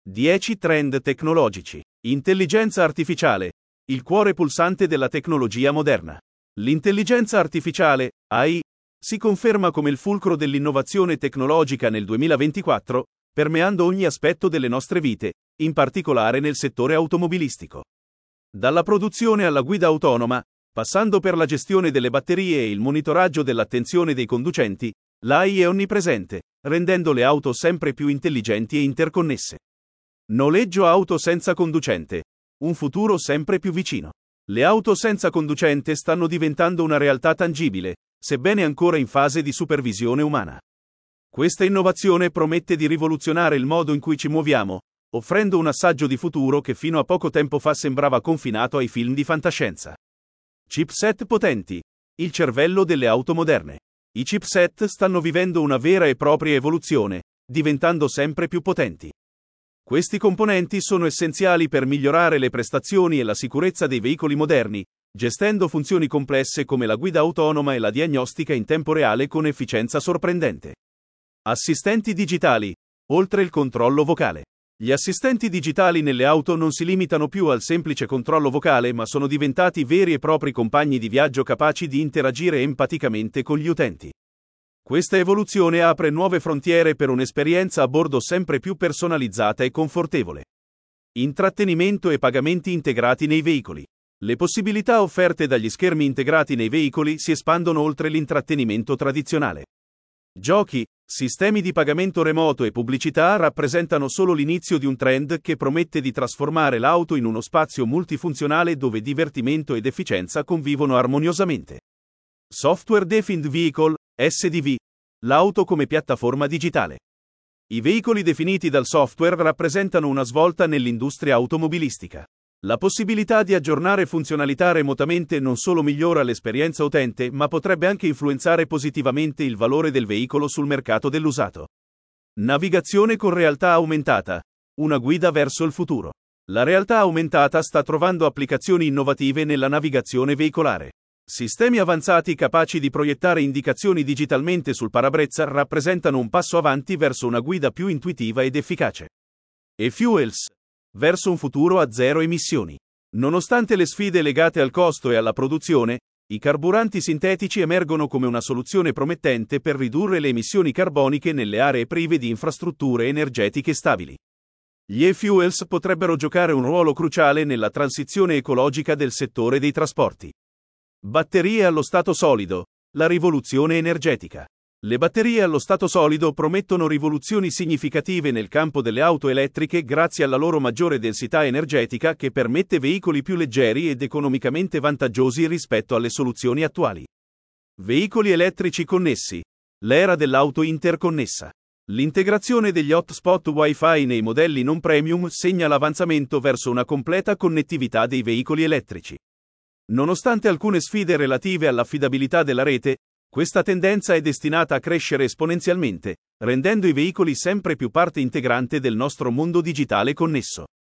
10 trend tecnologici. Intelligenza artificiale, il cuore pulsante della tecnologia moderna. L'intelligenza artificiale, AI, si conferma come il fulcro dell'innovazione tecnologica nel 2024, permeando ogni aspetto delle nostre vite, in particolare nel settore automobilistico. Dalla produzione alla guida autonoma, passando per la gestione delle batterie e il monitoraggio dell'attenzione dei conducenti, l'AI è onnipresente, rendendo le auto sempre più intelligenti e interconnesse. Noleggio auto senza conducente. Un futuro sempre più vicino. Le auto senza conducente stanno diventando una realtà tangibile, sebbene ancora in fase di supervisione umana. Questa innovazione promette di rivoluzionare il modo in cui ci muoviamo, offrendo un assaggio di futuro che fino a poco tempo fa sembrava confinato ai film di fantascienza. Chipset potenti. Il cervello delle auto moderne. I chipset stanno vivendo una vera e propria evoluzione, diventando sempre più potenti. Questi componenti sono essenziali per migliorare le prestazioni e la sicurezza dei veicoli moderni, gestendo funzioni complesse come la guida autonoma e la diagnostica in tempo reale con efficienza sorprendente. Assistenti digitali. Oltre il controllo vocale. Gli assistenti digitali nelle auto non si limitano più al semplice controllo vocale, ma sono diventati veri e propri compagni di viaggio capaci di interagire empaticamente con gli utenti. Questa evoluzione apre nuove frontiere per un'esperienza a bordo sempre più personalizzata e confortevole. Intrattenimento e pagamenti integrati nei veicoli. Le possibilità offerte dagli schermi integrati nei veicoli si espandono oltre l'intrattenimento tradizionale. Giochi, sistemi di pagamento remoto e pubblicità rappresentano solo l'inizio di un trend che promette di trasformare l'auto in uno spazio multifunzionale dove divertimento ed efficienza convivono armoniosamente. Software Defined Vehicle, SDV. L'auto come piattaforma digitale. I veicoli definiti dal software rappresentano una svolta nell'industria automobilistica. La possibilità di aggiornare funzionalità remotamente non solo migliora l'esperienza utente, ma potrebbe anche influenzare positivamente il valore del veicolo sul mercato dell'usato. Navigazione con realtà aumentata. Una guida verso il futuro. La realtà aumentata sta trovando applicazioni innovative nella navigazione veicolare. Sistemi avanzati capaci di proiettare indicazioni digitalmente sul parabrezza rappresentano un passo avanti verso una guida più intuitiva ed efficace. E-Fuels. Verso un futuro a zero emissioni. Nonostante le sfide legate al costo e alla produzione, i carburanti sintetici emergono come una soluzione promettente per ridurre le emissioni carboniche nelle aree prive di infrastrutture energetiche stabili. Gli e-fuels potrebbero giocare un ruolo cruciale nella transizione ecologica del settore dei trasporti. Batterie allo stato solido. La rivoluzione energetica. Le batterie allo stato solido promettono rivoluzioni significative nel campo delle auto elettriche grazie alla loro maggiore densità energetica che permette veicoli più leggeri ed economicamente vantaggiosi rispetto alle soluzioni attuali. Veicoli elettrici connessi. L'era dell'auto interconnessa. L'integrazione degli hotspot Wi-Fi nei modelli non premium segna l'avanzamento verso una completa connettività dei veicoli elettrici. Nonostante alcune sfide relative all'affidabilità della rete, questa tendenza è destinata a crescere esponenzialmente, rendendo i veicoli sempre più parte integrante del nostro mondo digitale connesso.